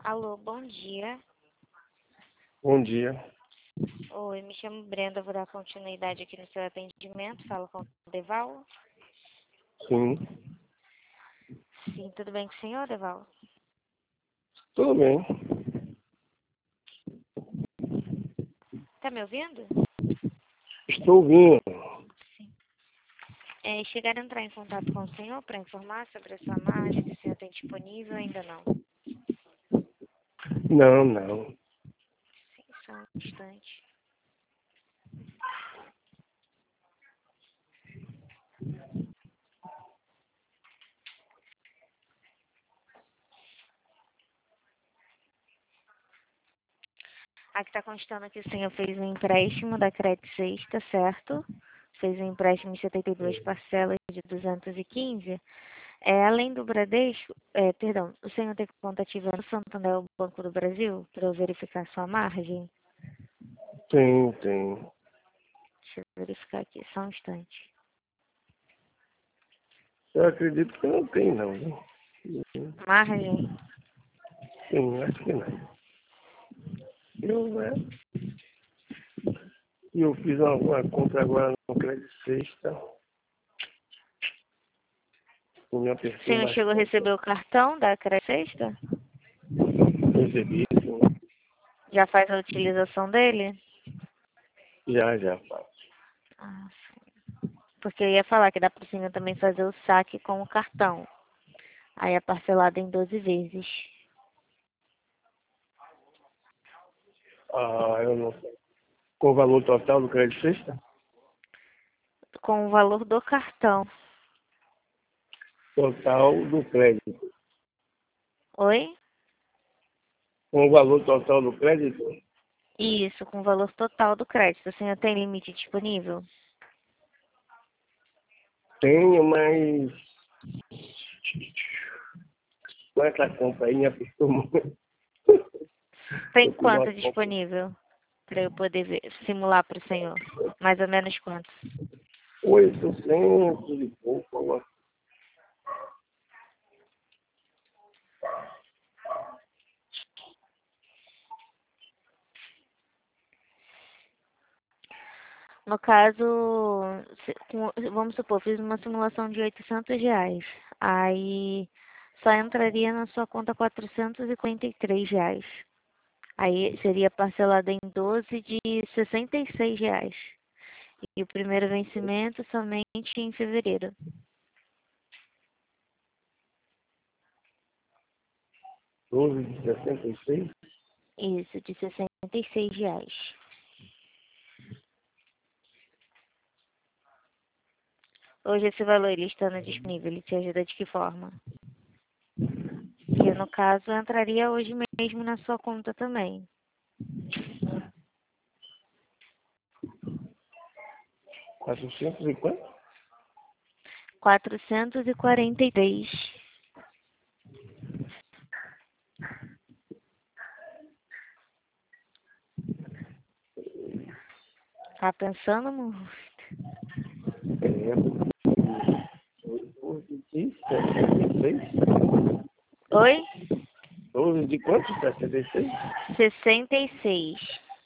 Alô, bom dia. Bom dia. Oi, me chamo Brenda, vou dar continuidade aqui no seu atendimento. Falo com o Deval. Sim, Sim, tudo bem com o senhor, Deval? tudo bem. Tá me ouvindo? Estou ouvindo. Chegaram a entrar em contato com o senhor para informar sobre a sua margem, se o senhor tem disponível, ainda não. Não. Sim, só um instante. Aqui está constando que o senhor fez um empréstimo da Crédito Sexta, certo? Fez um empréstimo em 72 parcelas de 215. Além do Bradesco, perdão, o senhor tem conta ativa no Santander, o Banco do Brasil, para eu verificar sua margem? Tem. Deixa eu verificar aqui, só um instante. Eu acredito que não tem, não. Viu? Margem? Sim, acho que não. Eu fiz uma compra agora no Crédito Sexta. Eu me O apertei senhor chegou a bastante. receber o cartão da Crédito Sexta? Recebi, sim. Já faz a utilização dele? Já faço. Ah, sim. Porque eu ia falar que dá para o senhor também fazer o saque com o cartão. Aí é parcelado em 12 vezes. Eu não sei. Com o valor total do Crédito Sexta? Com o valor do cartão. Total do crédito. Oi? Com o valor total do crédito? Isso, com o valor total do crédito. O senhor tem limite disponível? Tenho, mas com essa compra aí me apertou muito. Tem Eu fiz uma quanto compra disponível para eu poder simular para o senhor? Mais ou menos quanto? 800 e pouco. No caso, vamos supor, fiz uma simulação de R$ 800. Aí só entraria na sua conta R$ 443. Aí seria parcelado em 12 de R$ 66. E o primeiro vencimento somente em fevereiro. 12 de 66. Isso, de R$ 66. Hoje esse valor ele estando disponível, ele te ajuda de que forma? Que no caso entraria hoje mesmo na sua conta também. 400 e quanto? 443. Tá pensando, amor? 12 de 66. Oi? 12 de quanto? 66? 66.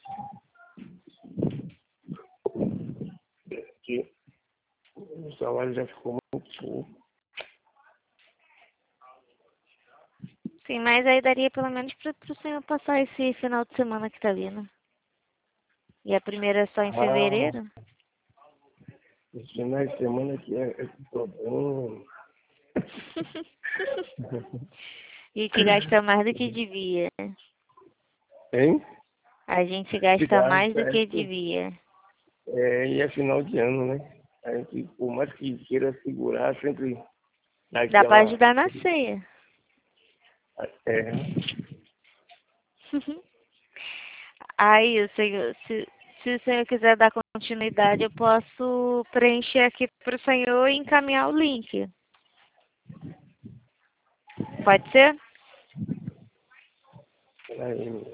Que o salário já ficou muito pouco. Sim, mas aí daria pelo menos para o senhor passar esse final de semana que tá vindo. E a primeira é só em Ah, fevereiro? esse final de semana aqui é problema. A gente gasta mais do que devia. Hein? A gente gasta mais Obrigado, do que devia. e é final de ano, né? A gente, por mais que queira segurar, sempre dá Dá para aquela. ajudar na ceia. É, Aí, se o senhor quiser dar continuidade, eu posso preencher aqui para o senhor e encaminhar o link. Pode ser? peraí,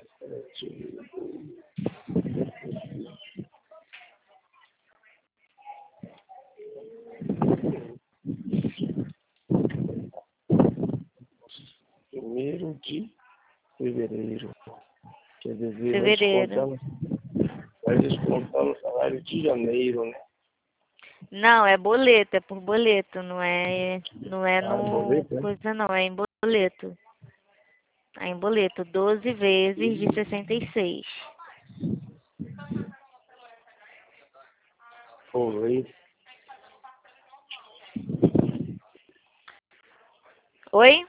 primeiro de Fevereiro. Quer dizer, Fevereiro. vai descontar no salário de janeiro, né? Não, é boleto, é por boleto, não é Ah, no boleto, né? coisa não, é em boleto. É em boleto, 12 vezes de 66. Boleto. Oi?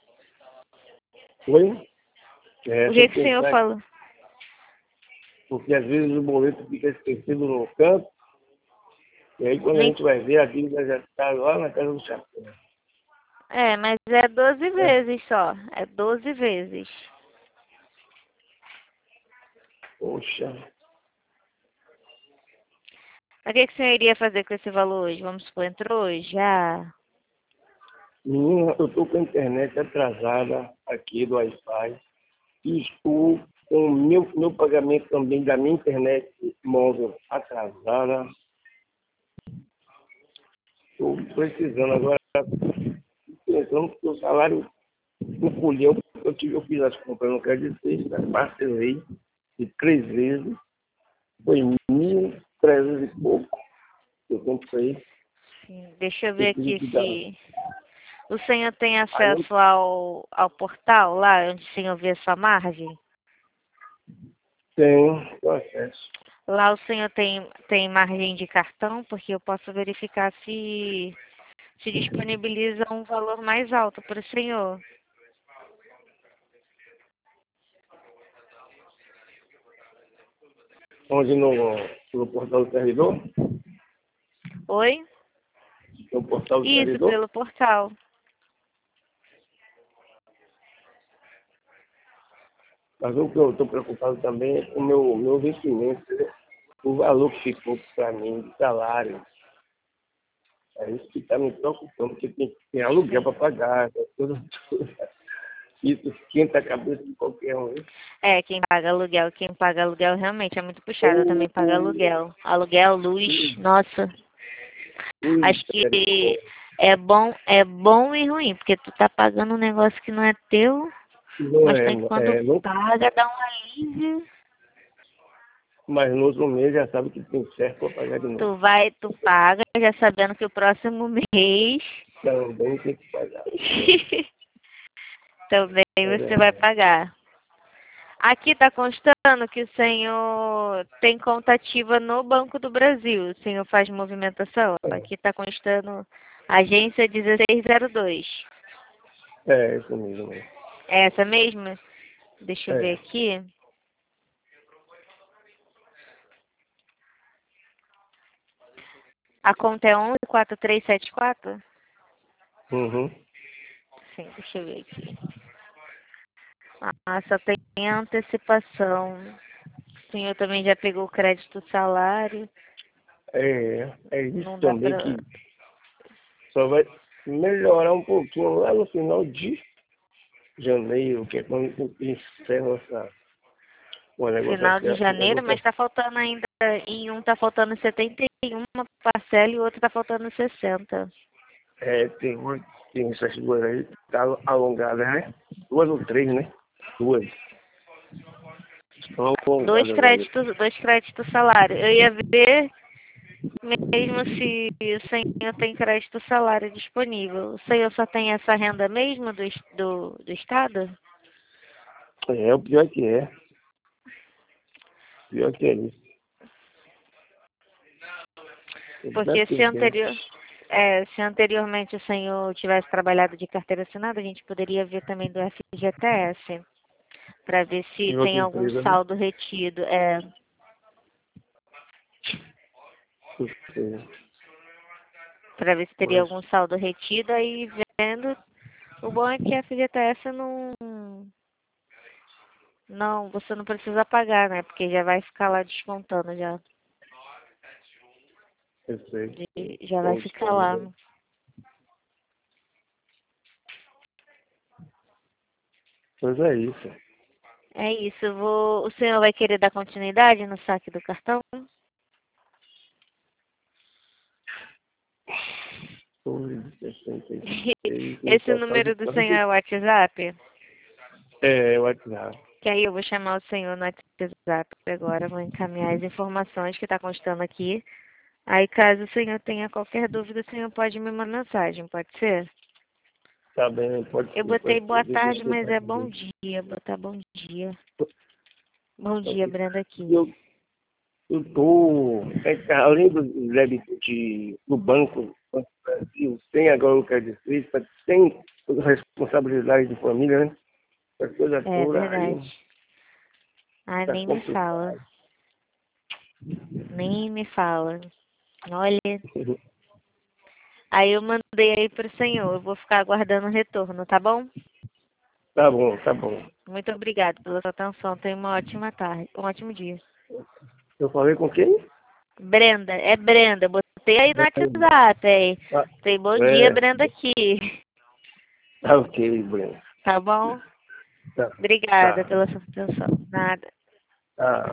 Oi? É, O tem jeito que que o senhor pensar, falou. porque às vezes o boleto fica esquecido no canto, e aí quando a Nem- gente vai ver, a dívida já está lá na casa do chapéu. É, mas é 12 É, vezes só. É 12 vezes. poxa. Mas o que que o senhor iria fazer com esse valor hoje? Vamos supor, entrou hoje? Já. Menina, eu estou com a internet atrasada aqui do Wi-Fi e estou com o meu pagamento também da minha internet móvel atrasada. Estou precisando agora, pensando que o salário encolheu, porque eu fiz as compras no crédito sexta, parcelei de 3 vezes, foi 1.300 e pouco que eu comprei, Sim, deixa eu eu ver tive aqui que dar. se o senhor tem Aí eu acesso ao portal lá onde o senhor vê a sua margem. tenho acesso. Lá o senhor tem margem de cartão, porque eu posso verificar se disponibiliza um valor mais alto para o senhor. Onde no portal do servidor? Oi? No portal do Isso, servidor? pelo portal. Mas o que eu estou preocupado também é com o meu investimento, né? O valor que ficou para mim de salário. É isso que está me preocupando, porque tem aluguel para Sim. pagar, tudo. Isso esquenta a cabeça de qualquer um, hein? É, quem paga aluguel realmente é muito puxado. Eu também pago aluguel. Aluguel, luz, nossa. Acho que Misericórdia. é bom e ruim, porque tu tá pagando um negócio que não é teu, Não mas é, tem que quando não, paga dá um alívio. mas no outro mês já sabe que tem certo para pagar de novo. Tu paga já sabendo que o próximo mês Também tem que pagar. também É você vai verdade. pagar. Aqui está constando que o senhor tem conta ativa no Banco do Brasil. O senhor faz movimentação. Aqui está constando agência 1602. É, isso mesmo. É essa mesma? Deixa eu ver É. aqui. A conta é 114374? Uhum. Sim, deixa eu ver aqui. Ah, só tem antecipação. O senhor também já pegou o crédito salário. É isso Não dá também pra. que só vai melhorar um pouquinho lá no final de janeiro, que é quando encerra uma Final de janeiro, mas negociação. está faltando ainda. Em um está faltando 71 parcela e o outro está faltando 60. É, tem essas duas aí, tá alongadas, né? 2 ou 3, né? Duas. Estão alongadas aí. Dois créditos salário. Eu ia ver mesmo se o senhor tem crédito salário disponível. O senhor só tem essa renda mesmo do Estado? É, o pior que é. Pior que é isso. Porque Independente. se anteriormente o senhor tivesse trabalhado de carteira assinada, a gente poderia ver também do FGTS, para ver se Em outra tem algum empresa, né? saldo retido. Porque, Para ver se teria mas, algum saldo retido, aí vendo. O bom é que a FGTS não, você não precisa pagar, né? Porque já vai ficar lá descontando já. eu sei. Já vai Estão ficar lá. disponíveis. Pois é isso. É isso, o senhor vai querer dar continuidade no saque do cartão? 66, Esse total de número do quanto? senhor é o WhatsApp? É, WhatsApp. Que aí eu vou chamar o senhor no WhatsApp agora, vou encaminhar as informações que está constando aqui. Aí, caso o senhor tenha qualquer dúvida, o senhor pode me mandar mensagem, pode ser? Tá bem, pode Eu ser, botei pode boa ser. Deixa eu tarde, mas checar é aqui. bom dia. Botar bom dia. Bom dia, Ok. Brenda aqui. Eu tô, além do débito do Banco Brasil, sem agora o Credit Suisse, sem responsabilidade de família, né? Essa coisa É toda aí verdade. Ah, tá nem me fala. complicado. Nem me fala. Olha. Aí eu mandei aí pro senhor. Eu vou ficar aguardando o retorno, tá bom? Tá bom, tá bom. Muito obrigada pela sua atenção. Tenha uma ótima tarde. Um ótimo dia. Eu falei com quem? Brenda, é Brenda. Botei aí no WhatsApp, hein? Ah, Tem bom dia, é, Brenda aqui. tá ok, Breno. Tá bom? Tá, Obrigada tá. pela sua atenção. Nada. Ah,